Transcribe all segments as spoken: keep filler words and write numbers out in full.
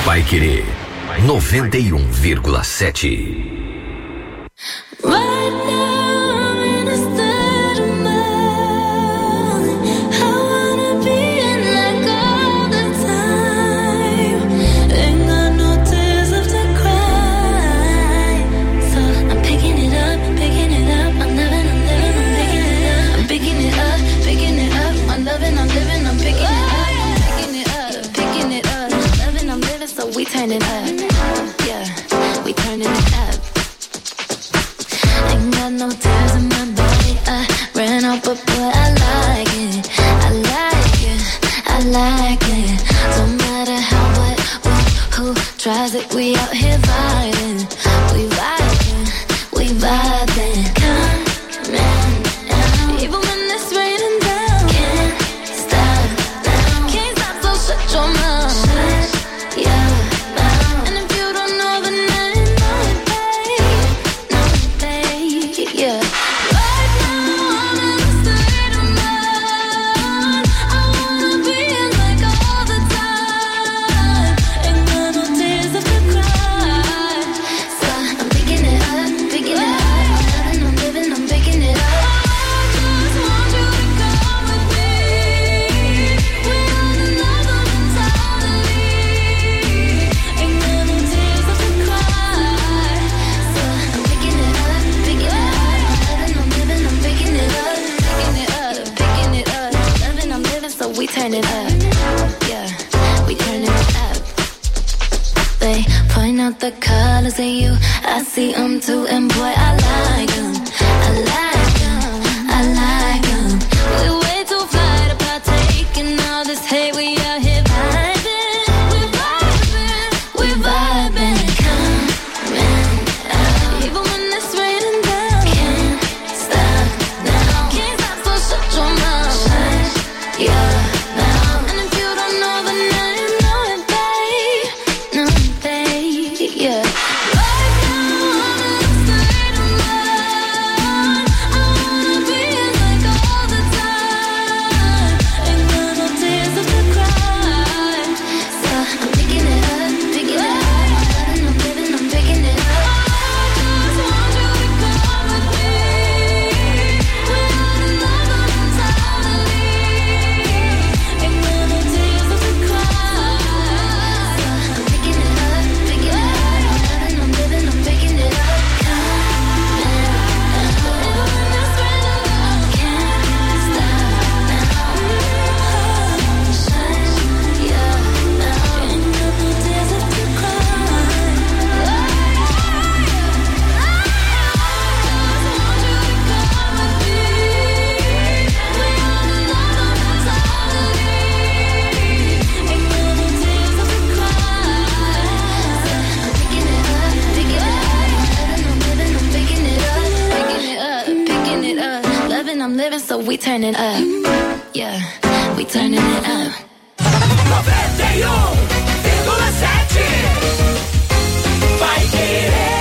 Paiquerê noventa e um vírgula sete. We turning up, yeah, we turning it up. Ain't got no tears in my body, I ran out, but boy, I like it, I like it, I like it. Don't matter how, what, who, who tries it, we out here vibing, we vibing, we vibing. Come on, even when it's raining down, can't stop now, can't stop, so shut your mouth, shut, yeah. Turn it up, yeah, we turn it up. They point out the colors in you, I see them too, and boy, I like them, I like them, I like them. We're way too fly to partake in all this hate, we out here vibing, we're vibing, we're vibing. Come on, even when it's raining down, can't stop now, can't stop, so shut your mouth, shut, yeah. We turning up, yeah, we turning it up. noventa e um vírgula sete Vai querer.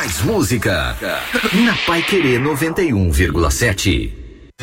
mais música. Na Paiquerê noventa e um vírgula sete.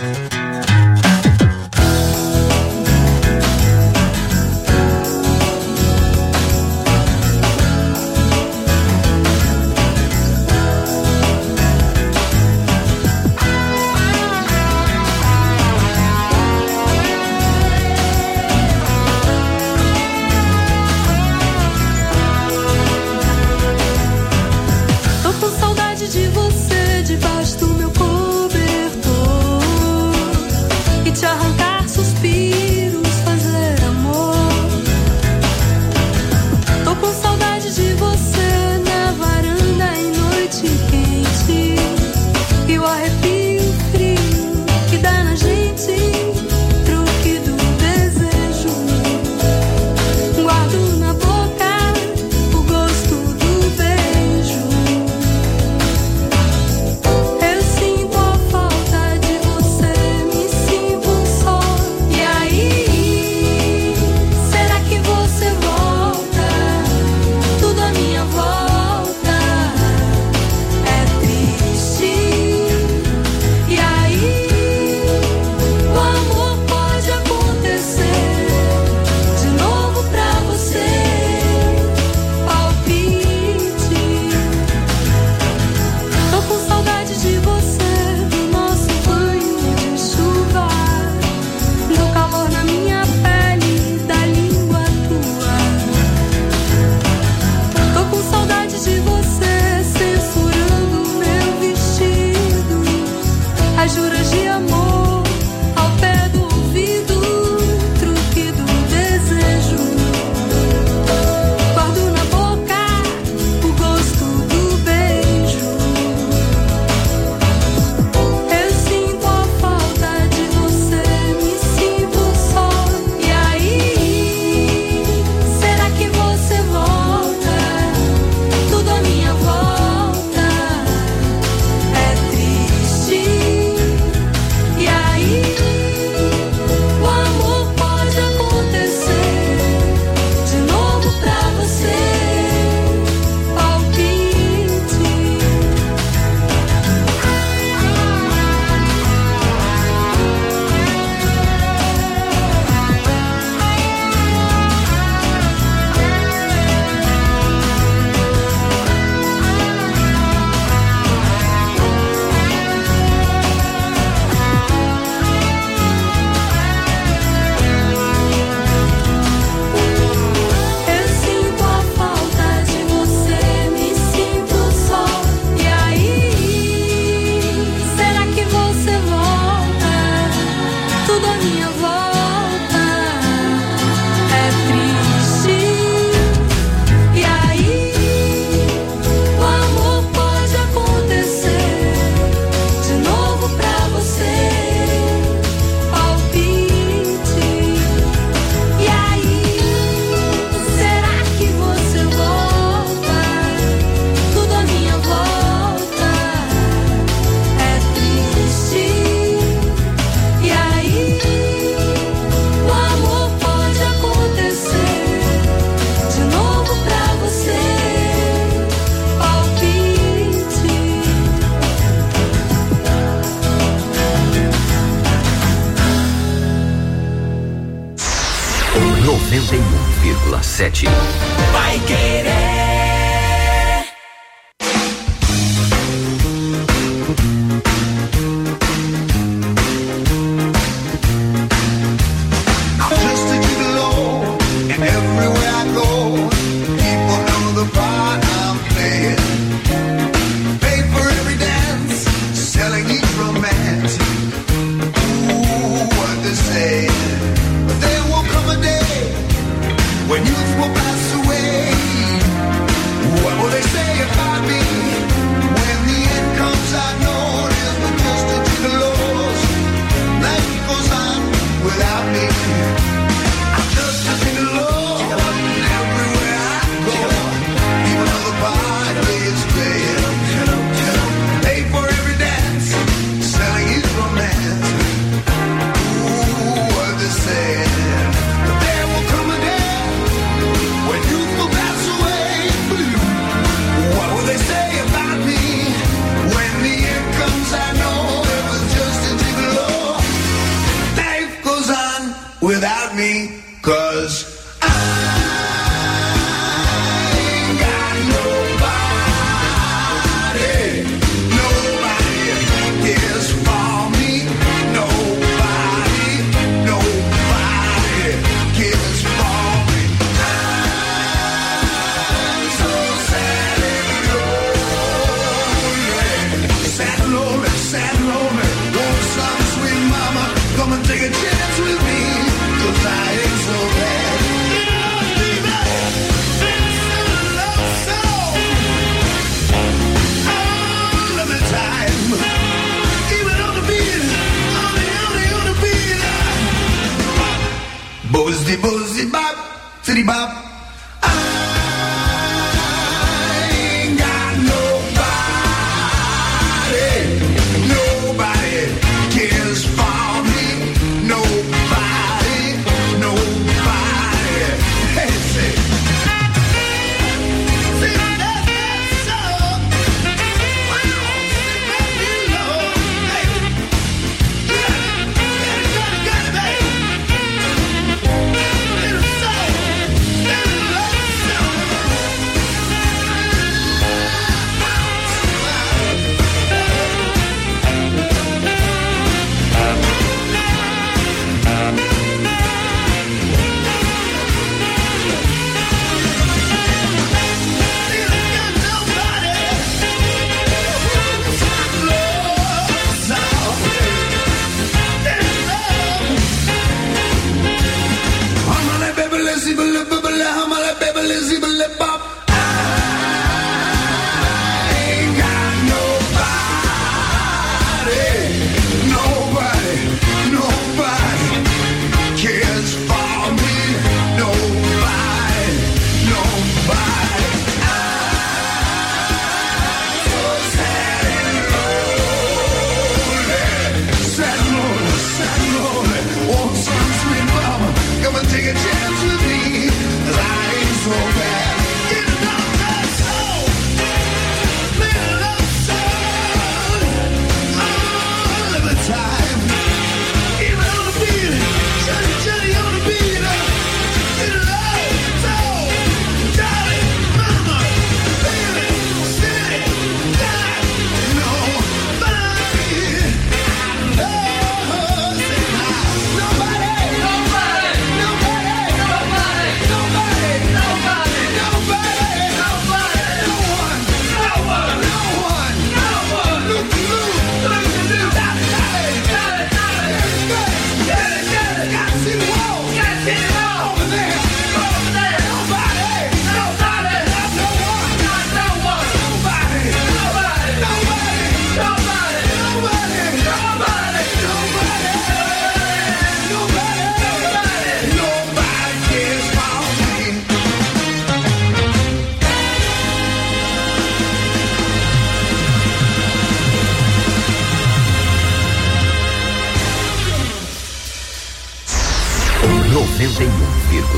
noventa e um vírgula sete. Vai querer. When youth will pass away.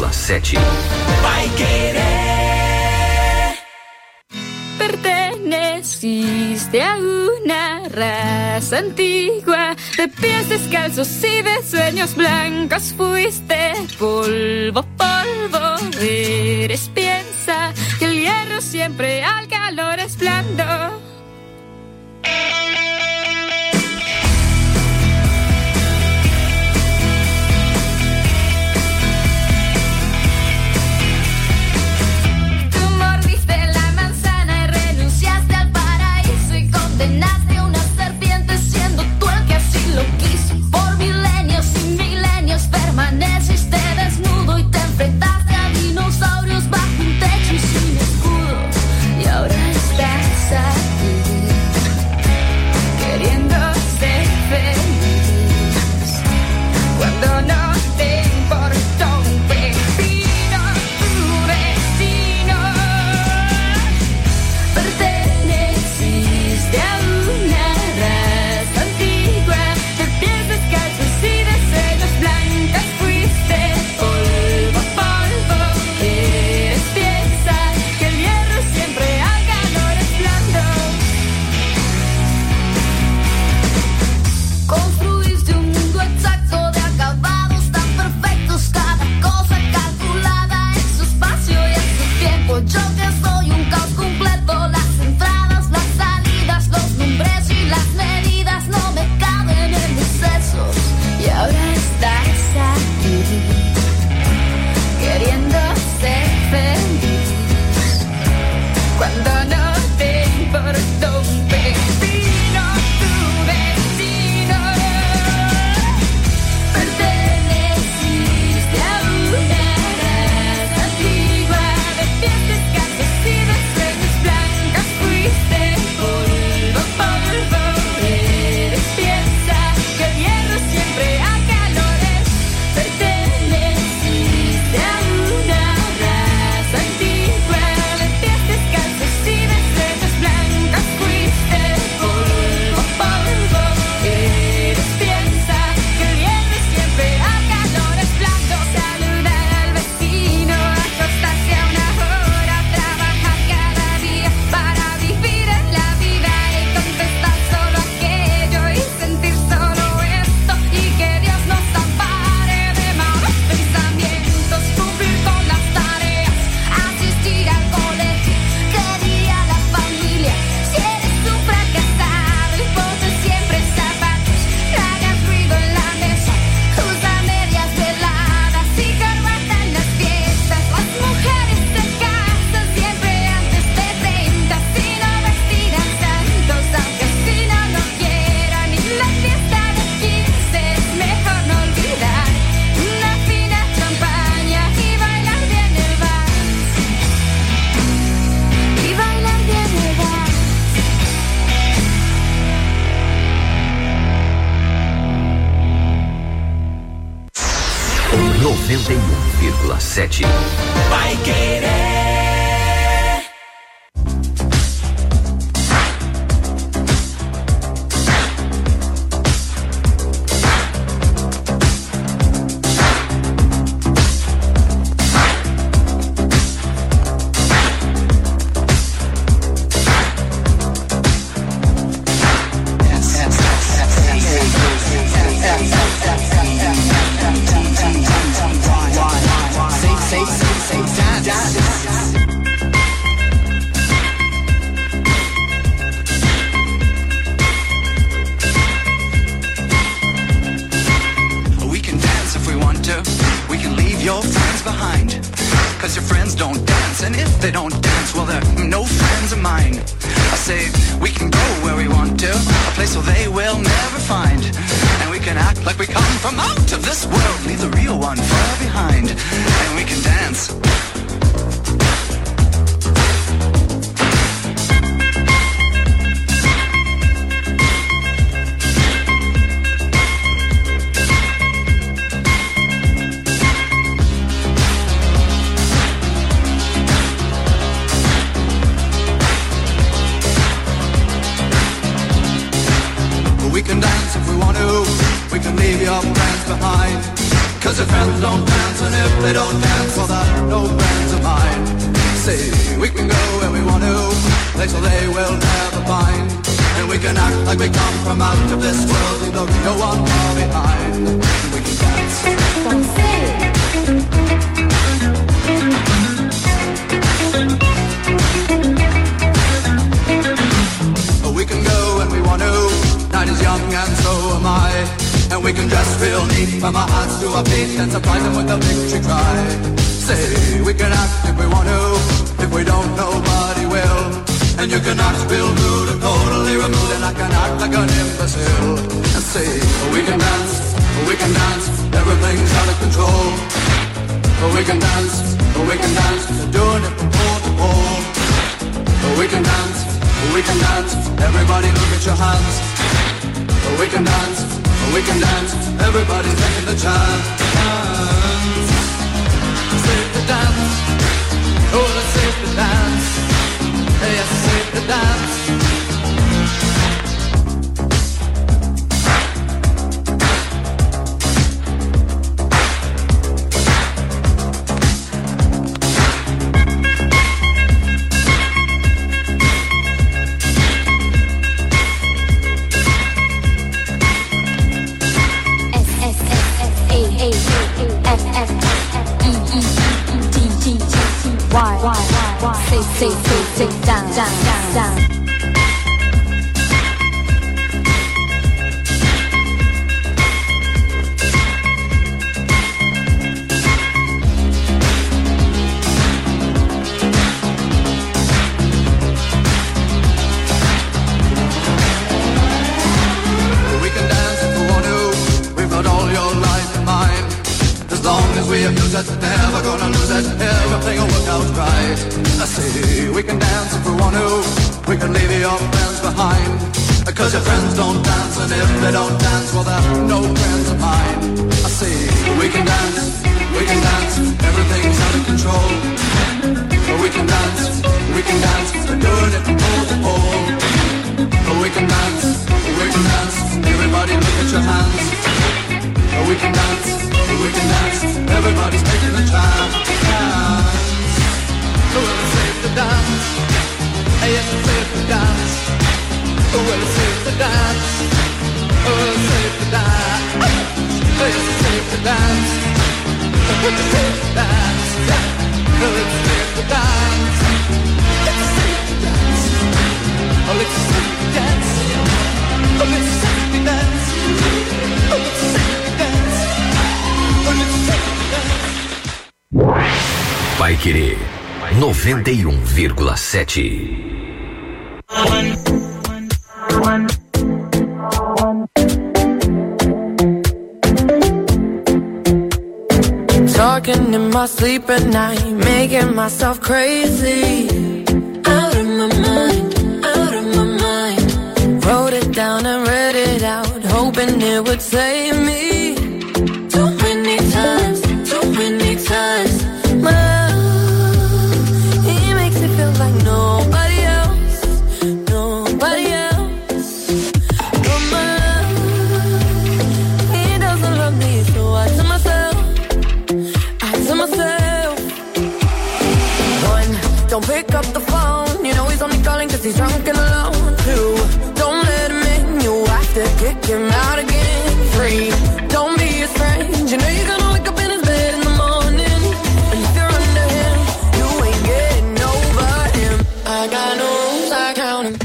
vírgula sete. Paiquerê. Perteneciste a una raza antigua, de pies descalzos y de sueños blancos. Fuiste polvo, polvo, eres piensa que el hierro siempre al calor es blando. Condenaste a una serpiente siendo tú el que así lo quiso. Por milenios y milenios permaneciste desnudo y te enfrentaste a dinosaurios bajo un techo y sin escudo. Y ahora estás aquí, queriendo ser feliz, cuando no te importó un pepino tu destino. Perteneciste a una raza antigua, de pies descalzos y de sueños blancos. Fuiste polvo, polvo, eres piensa que el hierro siempre al calor es blando. Construiste un mundo exacto de acabados tan perfectos, cada cosa calculada en su espacio y en su tiempo. Yo que soy un caos completo, las entradas, las salidas, los nombres y las medidas no me caben en mis sesos. Y ahora estás aquí, queriendo ser feliz, cuando no te importó un pepino tu destino. Perteneciste a una raza antigua, de pies descalzos y de sueños blancos. Fuiste polvo, polvo, eres piensa que el hierro siempre a calores. Perteneciste a una raza antigua, de pies descalzos y de sueños blancos. Fuiste polvo, polvo, eres piensa que el hierro siempre a calores blando. Saludar al vecino, acostarse a una hora, trabajar cada día para vivir en la vida y contestar solo aquello y sentir solo esto, y que Dios nos ampare de malos pensamientos. Cumplir con las tareas, asistir al colegio, ¿qué diría la familia si eres un fracasado? Y ponte siempre zapatos, no hagas ruido en la mesa, usa medias veladas y corbata en las fiestas. Las mujeres se casan siempre antes de treinta, si no vestirán santos, aunque si no lo quieran. Y la fiesta de quince es mejor no olvidar, una fina champaña y bailar bien el vals, y bailar bien el vals. noventa e um vírgula sete. Paiquerê. We can dance if we want to. We can leave your friends behind, cause your friends don't dance, and if they don't dance, well, they're no friends of mine. I say we can go where we want to, a place where they will never find, and we can act like we come from out of this world, leave the real one far behind, and we can dance. We can dance if we want to. We can leave your friends behind, cause your friends don't dance, and if they don't dance, well, they're no friends of mine. Say, we can go where we want to, places they will never find. And we can act like we come from out of this world, leave the real one far behind. We can dance. Don't say it. We can go when we want to, night is young and so am I. And we can dress real neat from our hearts to our feet and surprise them with a victory cry. Say, we can act if we want to, if we don't, nobody will. And you can act real rude or totally removed, and I can act like an imbecile. And say, we can dance, we can dance, everything's out of control. We can dance, we can dance, doing it from pole to pole. We can dance, we can dance, everybody look at your hands. We can dance, we can dance, everybody's taking the chance. Save the dance, oh let's save the dance. Yes, save the dance. Why, why, why, why, say, say, say, say, down, down, down, down. We can dance if we want to, we've got all your life in mind. As long as we abuse it, never gonna lose it, everything will work out right. I say, we can dance if we want to, we can leave your friends behind. Cause your friends don't dance, and if they don't dance, well they're no friends of mine. I say, we can dance, we can dance, everything's out of control. We can dance, we can dance, we're doing it from pole to pole. We can dance, we can dance, everybody look at your hands. We can dance, we can dance, everybody's making a chance. Well, it's safe to dance, yes, it's safe to dance. Well, it's safe to dance, well, it's safe to dance. Yes, it's safe to dance, well, it's safe to dance. Well, it's safe to dance, it's safe to dance. Oh, it's safe to dance, oh, it's safe to dance, oh, it's safe to dance. Vai Querer noventa e um vírgula sete. Talking in my sleep at night, making myself crazy. Out of my mind, out of my mind. Wrote it down and read it out, hoping it would save me. Too many times, too many times. My love, he makes it feel like nobody else, nobody else. But my love, he doesn't love me, so I tell myself, I tell myself. One, don't pick up the phone, you know he's only calling cause he's drunk and alone. Two, don't let him in, you have to kick him out again. Three, don't be a strange, you know you're gonna wake up in his bed in the morning. And if you're under him, you ain't getting over him. I got no rules, I count him.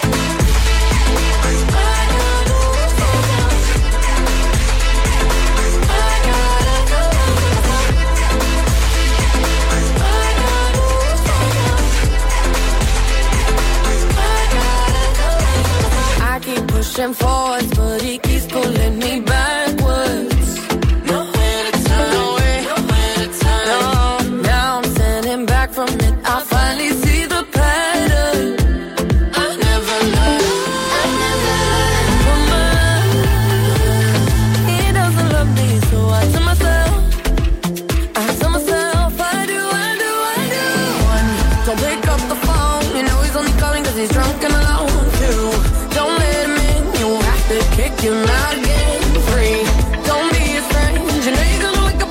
I keep pushing forwards, but he keeps pulling me backwards. Nowhere to turn, nowhere, nowhere to turn. No, now I'm standing back from it. I finally see the pattern. I never learned, I never learned from my love. He doesn't love me, so I tell myself, I tell myself, I do, I do, I do. One, don't pick up the phone, you know he's only calling cause he's drunk and alone. Two, don't let him in, you have to kick him out again. Three, don't be a strange, you know you're gonna wake up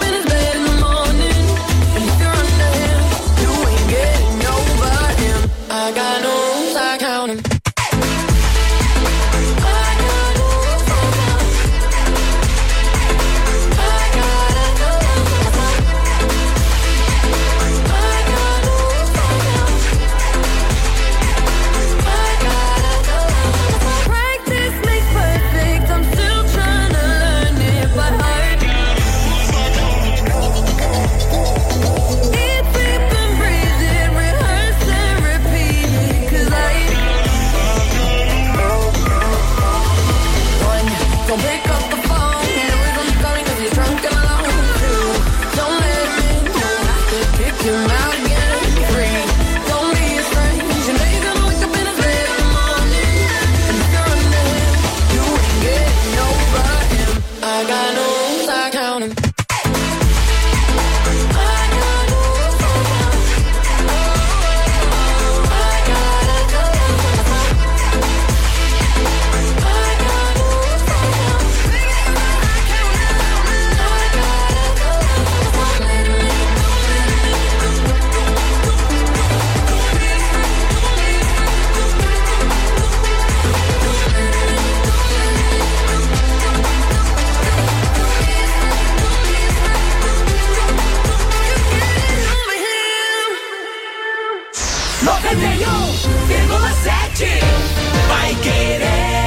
noventa e um vírgula sete. Vai Querer.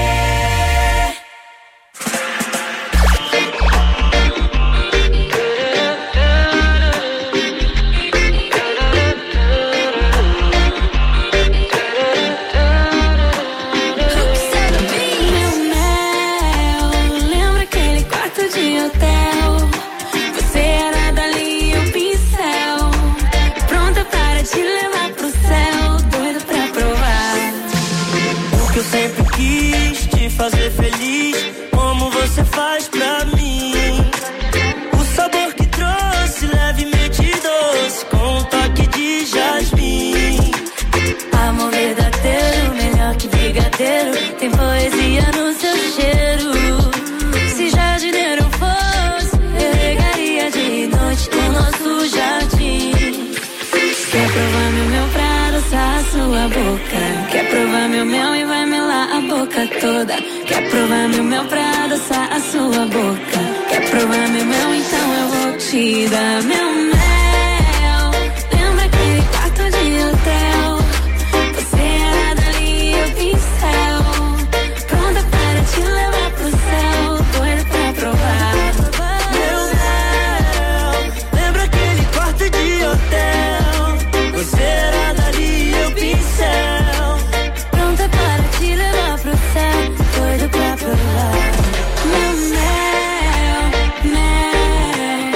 Fazer feliz como você faz pra mim. O sabor que trouxe, levemente doce, com um toque de jasmim. Amor verdadeiro, melhor que brigadeiro, tem poesia no seu cheiro. Se jardineiro fosse, eu regaria de noite o nosso jardim. Quer provar meu mel pra adoçar a sua boca? Quer provar meu mel e vai melar a boca toda? Quer provar meu mel pra adoçar a sua boca? Quer provar meu mel, então eu vou te dar meu mel. Lembra aquele quarto de hotel? Você era dali, eu pincel, pronta para te levar pro céu, doida pra provar meu mel. Lembra aquele quarto de hotel? Você era dali, eu pincel, pronta para te levar pro céu, doido pra provar meu mel, mel,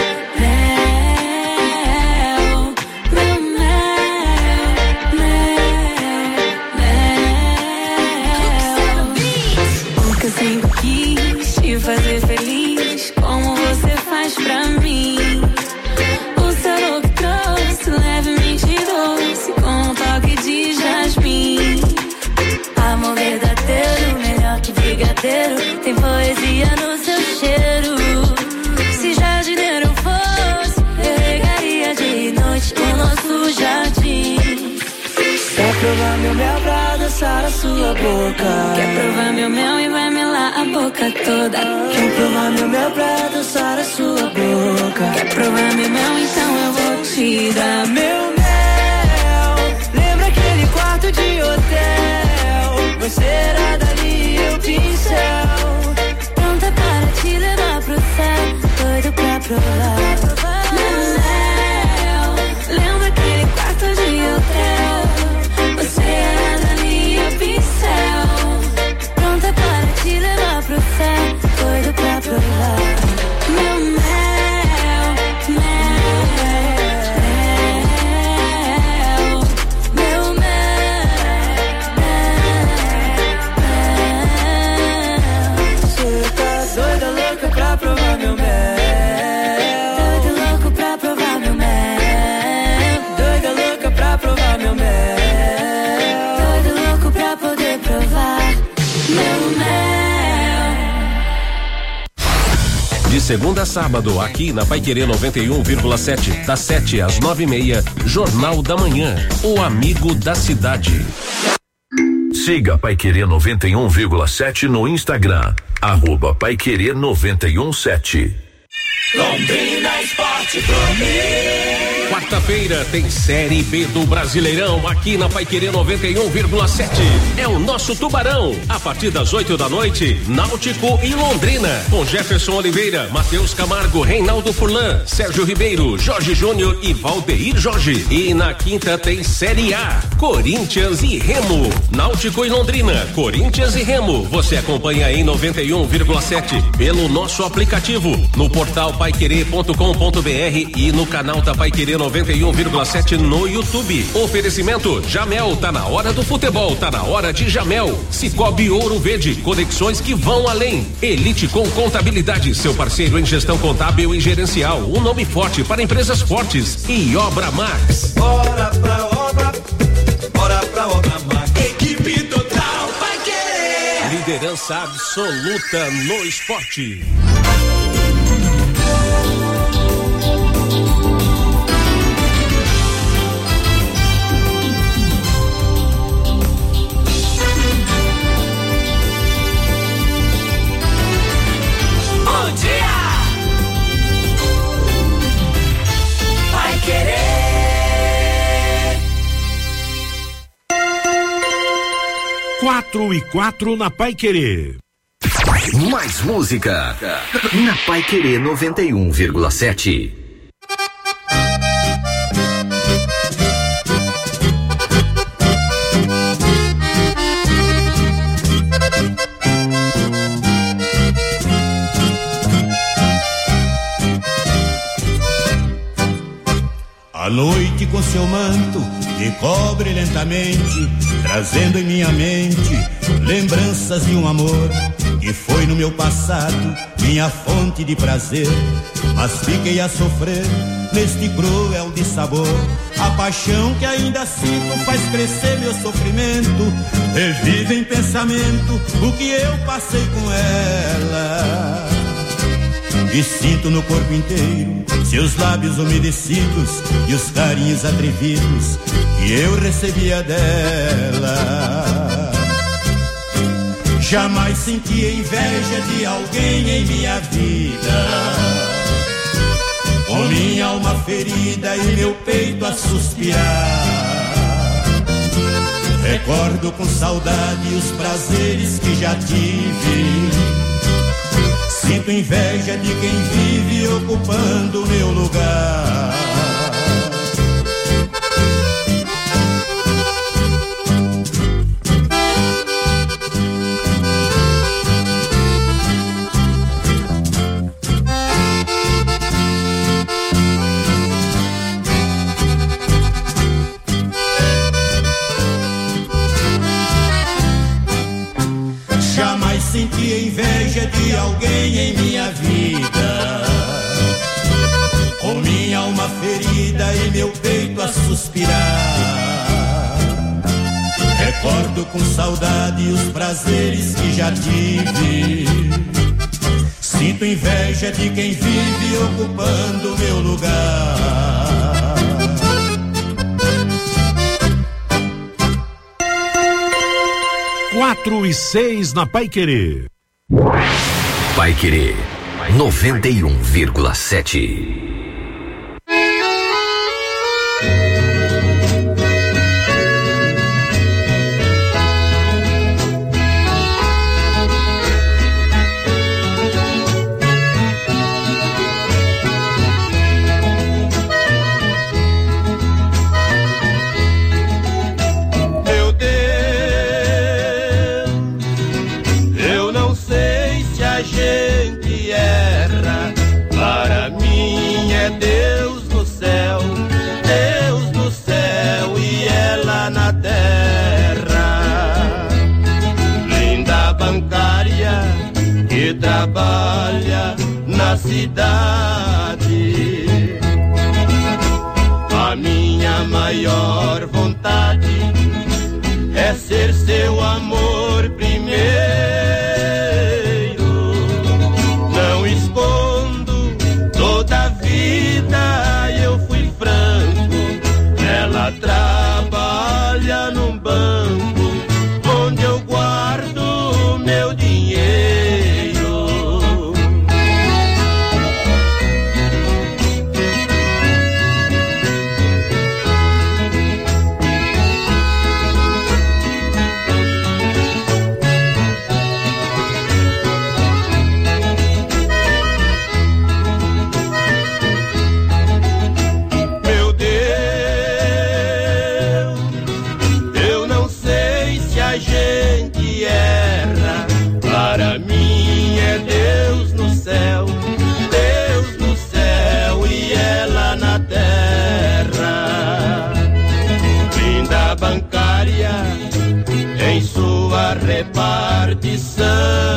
mel, meu mel, mel, mel. Porque eu sempre quis te fazer feliz como você faz pra mim. O sabor que trouxe, levemente doce, com um toque de jasmim. Amor verdadeiro, melhor que brigadeiro, tem poesia no seu cheiro. Se jardineiro fosse, eu regaria de noite o nosso jardim. Quer provar meu mel pra adoçar a sua boca? Quer provar meu mel e vai melar a boca toda? Quer provar meu mel pra adoçar a sua boca? Quer provar meu mel, então eu vou te dar meu mel. Lembra aquele quarto de hotel? Você era dali, eu pincel, pronta para te levar pro céu, doido pra provar meu mel. Lembra aquele quarto de hotel? Você era dali, eu pincel, pronta para te levar pro céu, doido pra provar meu mel, mel, mel, meu mel, mel. Você tá doida, louca pra provar meu mel. Doido louco pra provar meu mel. Doida louca pra provar meu mel. Doido louco pra poder provar meu mel. De segunda a sábado, aqui na Paiquerê noventa e um vírgula sete, das sete às nove e meia, Jornal da Manhã, o amigo da cidade. Siga Paiquerê noventa e um vírgula sete no Instagram, arroba Paiquerê noventa e um sete. Londrina Esporte Clube. Quarta-feira tem Série B do Brasileirão aqui na Paiquerê noventa e um vírgula sete. É o nosso Tubarão. A partir das oito da noite, Náutico e Londrina. Com Jefferson Oliveira, Matheus Camargo, Reinaldo Furlan, Sérgio Ribeiro, Jorge Júnior e Valdeir Jorge. E na quinta tem Série A, Corinthians e Remo. Náutico e Londrina, Corinthians e Remo. Você acompanha em noventa e um vírgula sete pelo nosso aplicativo, no portal paiquerê ponto com ponto br e no canal da Paiquerê noventa e um vírgula sete no YouTube. Oferecimento Jamel, tá na hora do futebol, tá na hora de Jamel. Cicobi Ouro Verde, conexões que vão além. Elite com Contabilidade, seu parceiro em gestão contábil e gerencial, um nome forte para empresas fortes. E Obra Max. Bora pra obra, bora pra obra Max. Equipe total vai querer. Liderança absoluta no esporte. Quatro e quatro na Paiquerê. Mais música na Paiquerê noventa e um vírgula sete. A noite com seu manto me cobre lentamente, trazendo em minha mente lembranças de um amor que foi no meu passado minha fonte de prazer. Mas fiquei a sofrer neste cruel dissabor. A paixão que ainda sinto faz crescer meu sofrimento. Revive em pensamento o que eu passei com ela. E sinto no corpo inteiro seus lábios umedecidos e os carinhos atrevidos que eu recebia dela. Jamais senti inveja de alguém em minha vida, com minha alma ferida e meu peito a suspirar. Recordo com saudade os prazeres que já tive. Sinto inveja de quem vive ocupando meu lugar. Jamais senti inveja de alguém em minha vida, com minha alma ferida e meu peito a suspirar. Recordo com saudade os prazeres que já tive. Sinto inveja de quem vive ocupando meu lugar. Quatro e seis na Paiquerê. Paiquerê noventa e um vírgula sete. Trabalha na cidade. A minha maior vontade é ser seu amor primeiro. Não escondo, toda a vida eu fui franco. Ela trabalha num banco onde eu guardo meu dinheiro. Repartição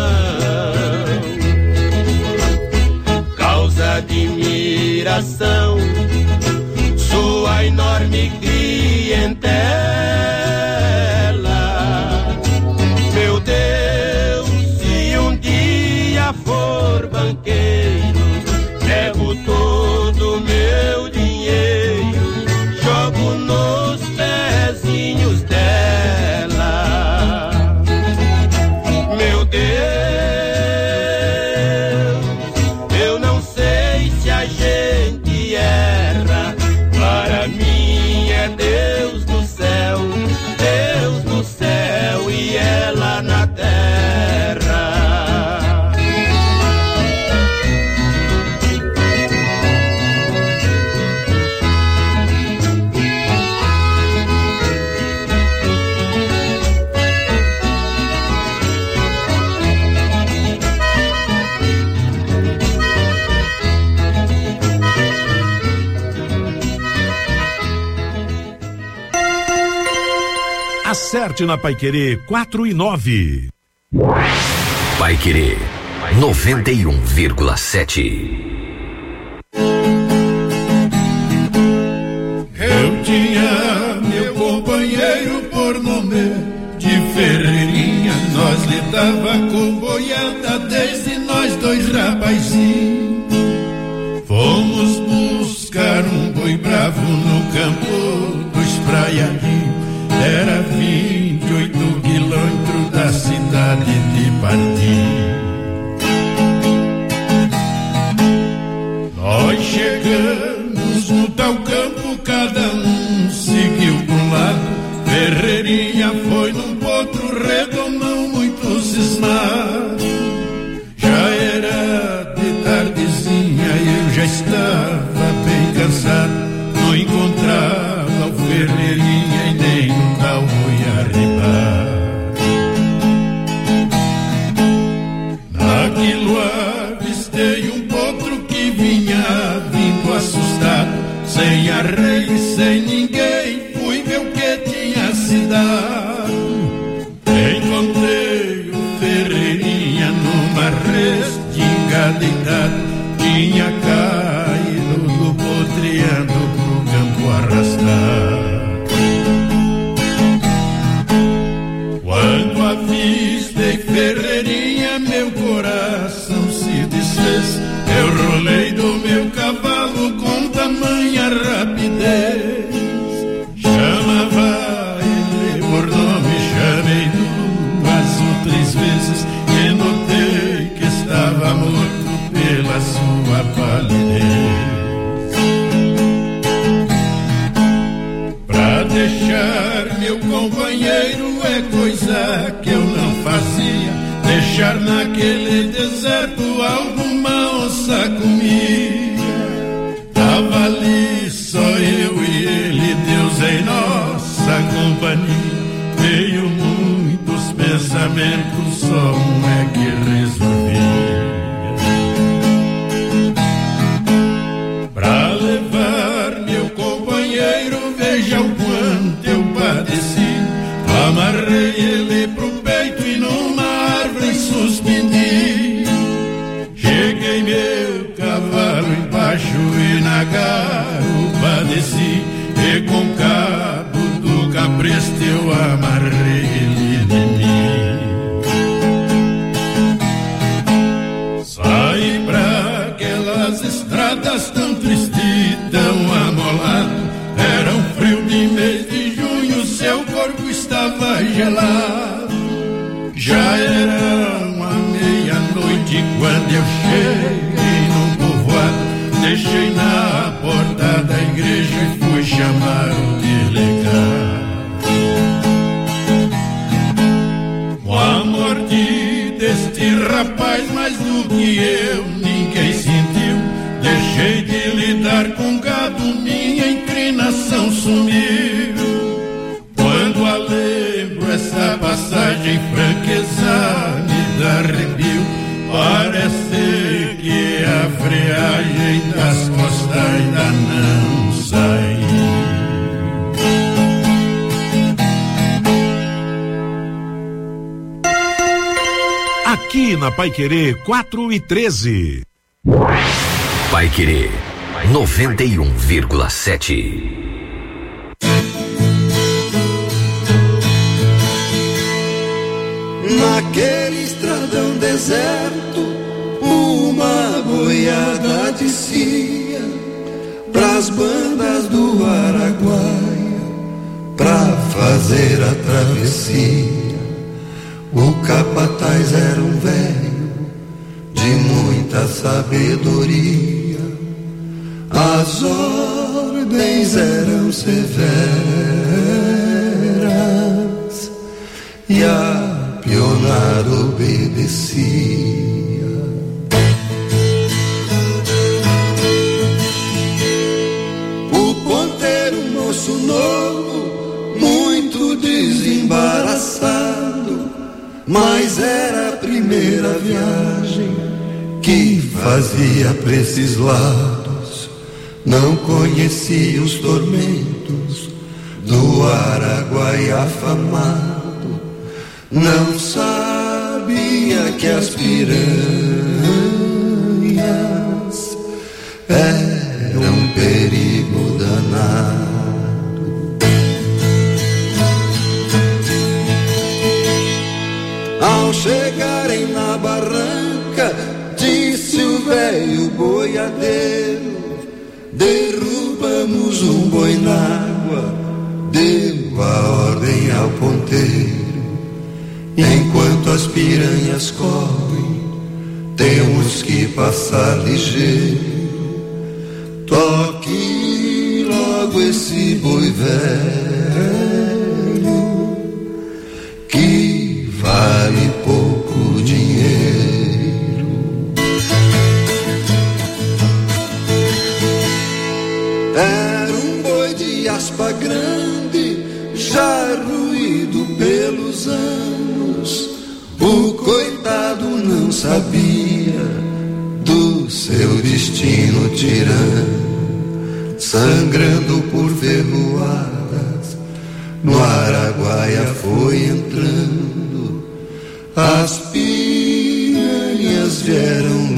causa admiração sua enorme clientela. Meu Deus, se um dia for banqueiro, pego todo meu dinheiro, jogo nos pezinhos dela. Meu Deus, eu não sei se a gente erra. Para mim é Deus do céu Acerte na Paiquerê quatro e nove. Paiquerê noventa e um vírgula sete. Eu tinha meu companheiro por nome de Ferreirinha, nós lhe dava com boiada desde nós dois rapazinhos. Fomos buscar um boi bravo no campo do Espraiadinho, era vinte e oito quilômetros da cidade de Pardinho. Nós chegamos no tal campo, cada um seguiu para um lado. Ferreirinha foi num potro redomão muito cismado. Já era de tardezinha e eu já estava bem cansado. Não encontrava o Ferreirinha e nem um tal boi arribar. Naquilo avistei um potro que vinha vindo assustado, sem arreio e sem ninguém, fui ver o que tinha se dado. Encontrei o Ferreirinha numa restinga deitado, tinha caído do potreando pro campo arrastado. Quando avistei Ferreirinha, meu coração se desfez. Eu rolei do meu cavalo com tamanha rapidez. Chamava ele por nome, chamei duas ou três vezes e notei que estava morto pela sua palidez. Pra deixar meu companheiro é coisa que eu não fazia, deixar naquele deserto alguma onça comia. Tava ali só eu e ele, Deus em nossa companhia. Veio muitos pensamentos, só um é que resolvia. Pra levar meu companheiro, veja o quanto eu padeci. Amarrei ele pro peito e numa árvore suspendi. Cheguei meu cavalo embaixo e na garupa desci, e com o cabo do cabresto eu amarrei ele de mim. Saí pra aquelas estradas tão triste, tão amolado. Era um frio de mês de junho, seu corpo estava gelado. Já era uma meia-noite quando eu cheguei no povoado. Deixei na porta da igreja e fui chamar o delegado. O amor de deste rapaz, mais do que eu, ninguém sentiu. Deixei de lidar com gado, minha inclinação sumiu. Quando a lembro essa passagem, franqueza me dá arrepio. Parece que a friagem das costas ainda não saiu. Aqui na Paiquerê quatro e treze. Paiquerê noventa e um vírgula sete. Naquele estradão deserto, uma boiada descia pras bandas do Araguaia pra fazer a travessia. O capataz era um velho de muita sabedoria, as ordens eram severas e a pionada obedecia. O ponteiro, moço novo, muito desembaraçado, mas era a primeira viagem que fazia pra esses lados. Não conhecia os tormentos do Araguaia afamado, não sabia que as piranhas eram um perigo danado. Ao chegarem na barranca, disse o velho boiadeiro: derrubamos um boi na água, deu a ordem ao ponteiro. Enquanto as piranhas correm, temos que passar ligeiro. Toque logo esse boi velho, que vale pouco dinheiro. Era um boi de aspa grande, já ruído pelos anos. O coitado não sabia do seu destino tirano, sangrando por ferroadas, no Araguaia foi entrando. As piranhas vieram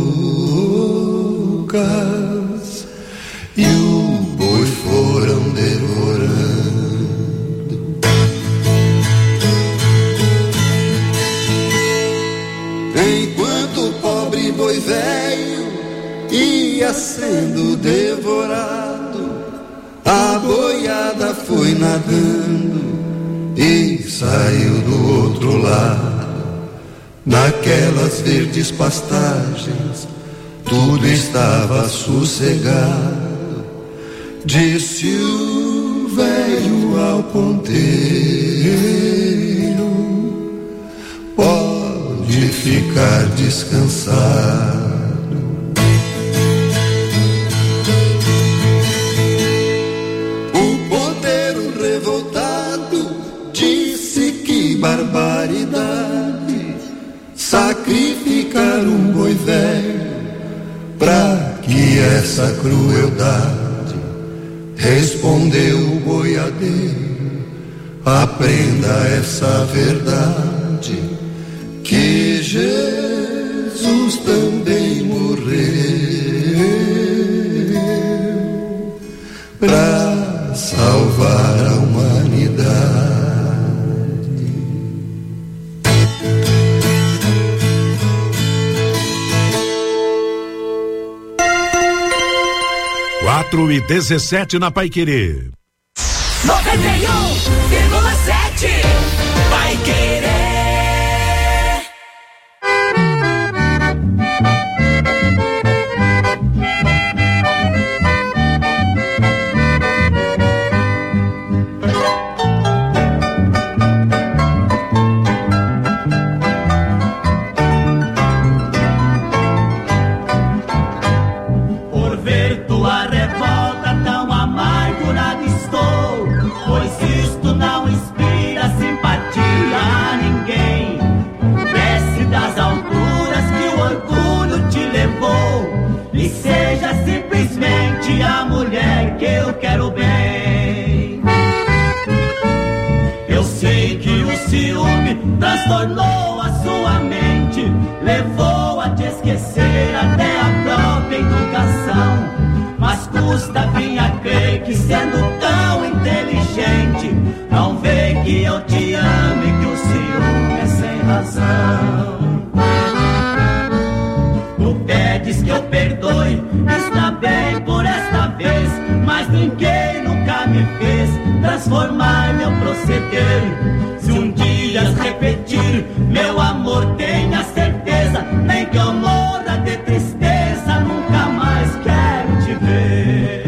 loucas e o boi foram devorando. Enquanto o pobre boi velho ia sendo devorado, a boiada foi nadando e saiu do outro lado. Naquelas verdes pastagens tudo estava sossegado. Disse o velho ao ponteiro: pode ficar descansado. O ponteiro revoltado disse: que barbaridade, sacrificar um boi velho, pra que essa crueldade? Respondeu o boiadeiro: aprenda essa verdade, que Jesus também morreu pra salvar a humanidade. quatro e dezessete na Paiquerê. noventa e um vírgula sete Paiquerê. A mulher que eu quero bem. Eu sei que o ciúme transtornou a sua mente, levou a te esquecer até a própria educação. Mas custa vir a crer que, sendo tão inteligente, não vê que eu te amo e que o ciúme é sem razão. Tu pedes que eu perdoe, está bem por esta vez, mas ninguém nunca me fez transformar meu proceder. Se um dia repetir, meu amor, tenha certeza, nem que eu morra de tristeza, nunca mais quero te ver.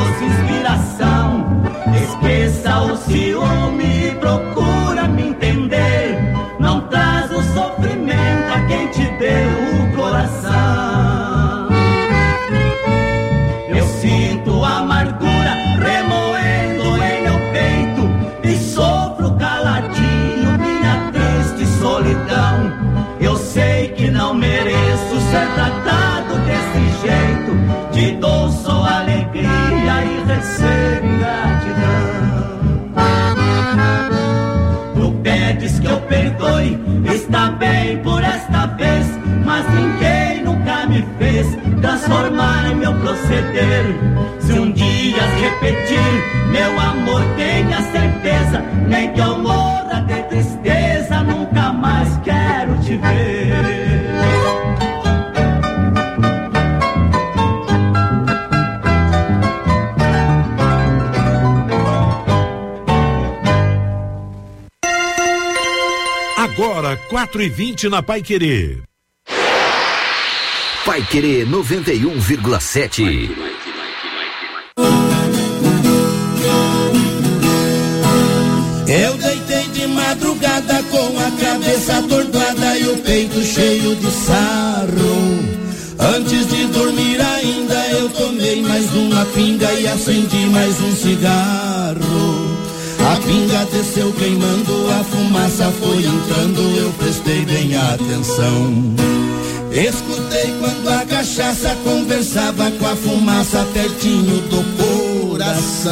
Ciúme, procura me entender. quem te deu o coração. Eu sinto amargura remoendo em meu peito e sofro caladinho minha triste solidão. Eu sei que não mereço ser tratado desse jeito, te dou só alegria e recebo gratidão. Tu pedes que eu perdoe, está bem por esta vez, mas ninguém nunca me fez transformar meu proceder. Se um dia repetir, meu amor, tenha certeza, nem que eu morra de tristeza, nunca mais quero te ver. Agora, quatro e vinte na Paiquerê. Paiquerê noventa e um vírgula sete. Eu deitei de madrugada com a cabeça atordoada e o peito cheio de sarro. Antes de dormir ainda eu tomei mais uma pinga e acendi mais um cigarro. A pinga desceu queimando, a fumaça foi entrando, eu prestei bem atenção. Escutei quando a cachaça conversava com a fumaça pertinho do coração.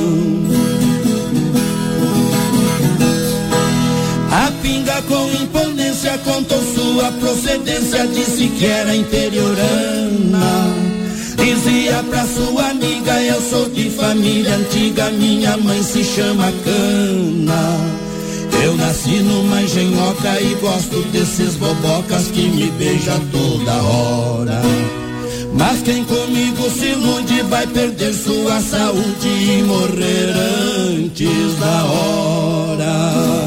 A pinga com imponência contou sua procedência, disse que era interiorana. Dizia pra sua amiga, eu sou de família antiga, minha mãe se chama Cana. Eu nasci numa engenhoca e gosto desses bobocas que me beija toda hora. Mas quem comigo se ilude vai perder sua saúde e morrer antes da hora.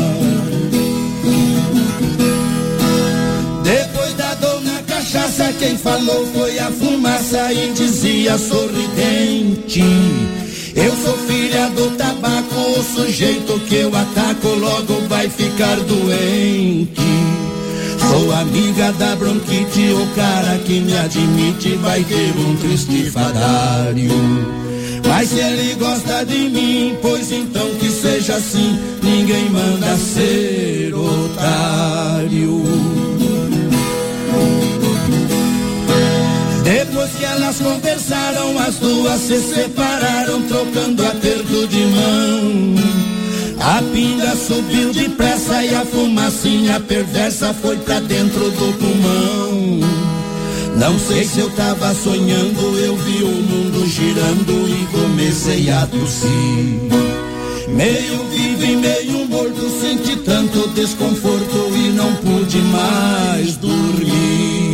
Depois da dor na cachaça, quem falou foi a fumaça e dizia sorridente: eu sou filha do tabaco, o sujeito que eu ataco logo vai ficar doente. Sou amiga da bronquite, o cara que me admite vai ter um triste fadário. Mas se ele gosta de mim, pois então que seja assim, ninguém manda ser otário. Depois que elas conversaram, as duas se separaram, trocando aperto de mão. A pinga subiu depressa e a fumacinha perversa foi pra dentro do pulmão. Não sei se eu tava sonhando, eu vi o mundo girando e comecei a tossir. Meio vivo e meio morto, senti tanto desconforto e não pude mais dormir.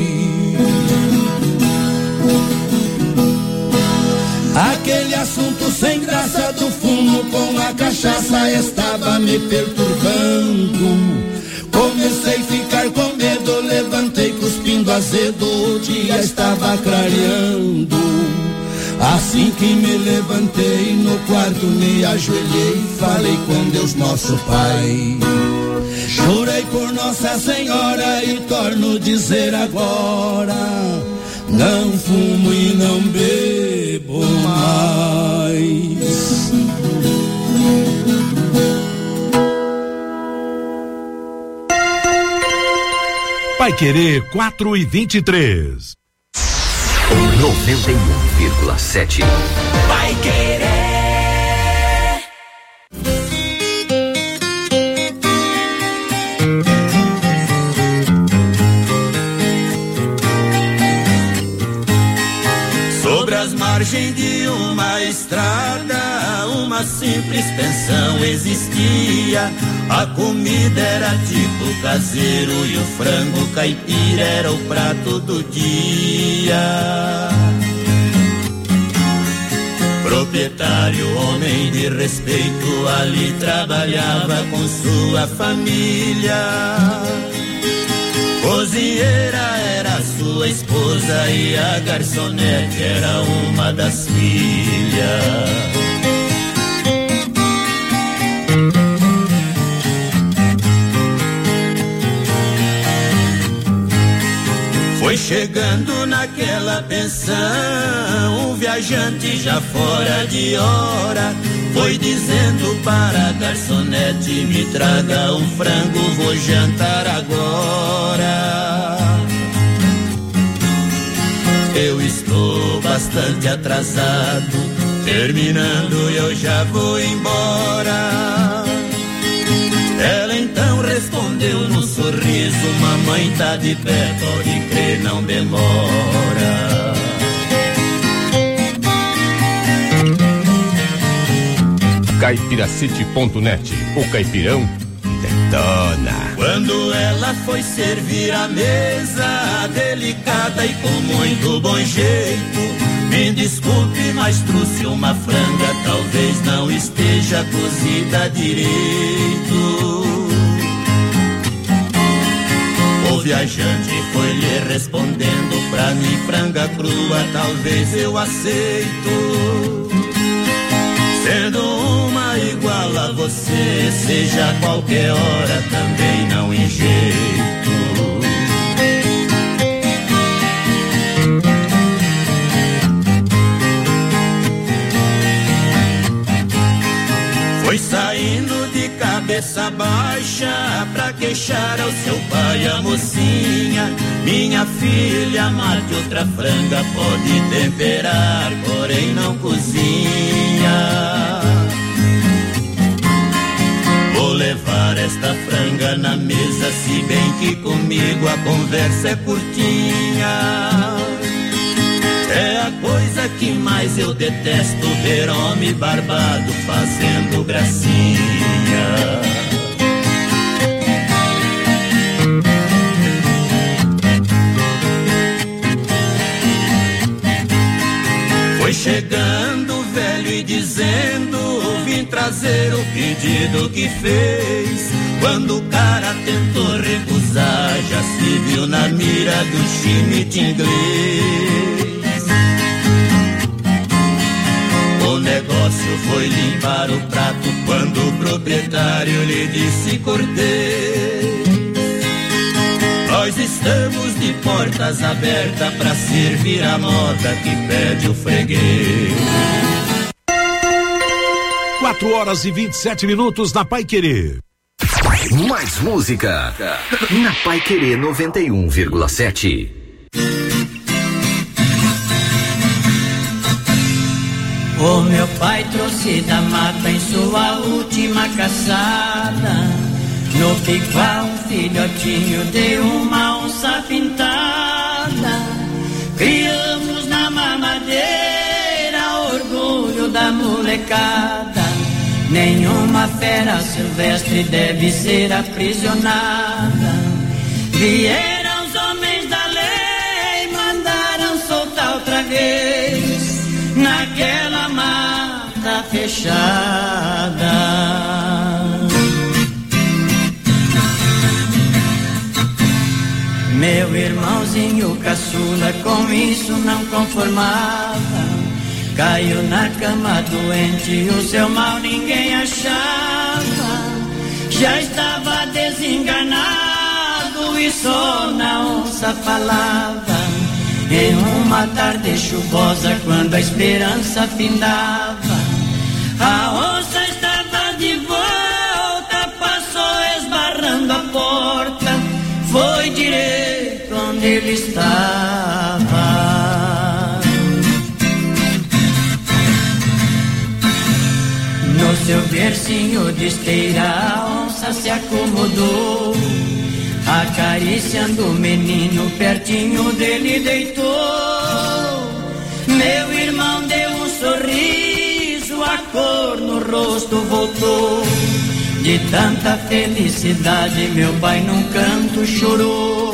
Aquele assunto sem graça do fumo com a cachaça estava me perturbando. Comecei a ficar com medo, levantei cuspindo azedo, o dia estava clareando. Assim que me levantei no quarto, me ajoelhei e falei com Deus nosso Pai. Jurei por Nossa Senhora e torno dizer agora: não fumo e não bebo mais. Paiquerê quatro e vinte e três. noventa e um vírgula sete. Paiquerê. Sobre as margens de uma estrada, uma simples pensão existia. A comida era tipo caseiro e o frango caipira era o prato do dia. Proprietário, homem de respeito, ali trabalhava com sua família. Cozinheira era sua esposa e a garçonete era uma das filhas. Foi chegando naquela pensão, um viajante já fora de hora, foi dizendo para a garçonete, me traga um frango, vou jantar agora. Eu estou bastante atrasado, terminando eu já vou embora. Ela então respondeu no sorriso, mamãe tá de pé, pode crer, não demora. Caipiracity ponto net, o caipirão detona. Quando ela foi servir a mesa, delicada e com muito bom jeito, me desculpe, mas trouxe uma franga, talvez não esteja cozida direito. O viajante foi lhe respondendo, pra mim franga crua talvez eu aceito. Sendo uma igual a você, seja a qualquer hora, também não enjeito. Foi saindo de cabeça baixa pra queixar ao seu pai a mocinha, minha filha, mate outra franga, pode temperar, porém não cozinha. Vou levar esta franga na mesa, se bem que comigo a conversa é curtinha. É a coisa que mais eu detesto, ver homem barbado fazendo gracinha. Foi chegando o velho e dizendo, vim trazer o pedido que fez. Quando o cara tentou recusar, já se viu na mira do chimite inglês. O negócio foi limpar o prato quando o proprietário lhe disse cortês. Nós estamos de portas abertas pra servir a moda que pede o freguês. quatro horas e vinte e sete minutos na Paiquerê. Mais música na Paiquerê noventa e um vírgula sete. O meu pai trouxe da mata em sua última caçada, no piquá um filhotinho de uma onça pintada. Criamos na mamadeira, orgulho da molecada. Nenhuma fera silvestre deve ser aprisionada. Vieram os homens da lei, mandaram soltar outra vez naquela mata fechada. Meu irmãozinho caçula com isso não conformava, caiu na cama doente, o seu mal ninguém achava. Já estava desenganado e só na onça falava. Em uma tarde chuvosa, quando a esperança findava, a onça estava de volta, passou esbarrando a porta, foi direito onde ele estava. No seu bercinho de esteira, a onça se acomodou, acariciando o menino, pertinho dele deitou. Meu irmão deu um sorriso, a cor no rosto voltou. De tanta felicidade, meu pai num canto chorou.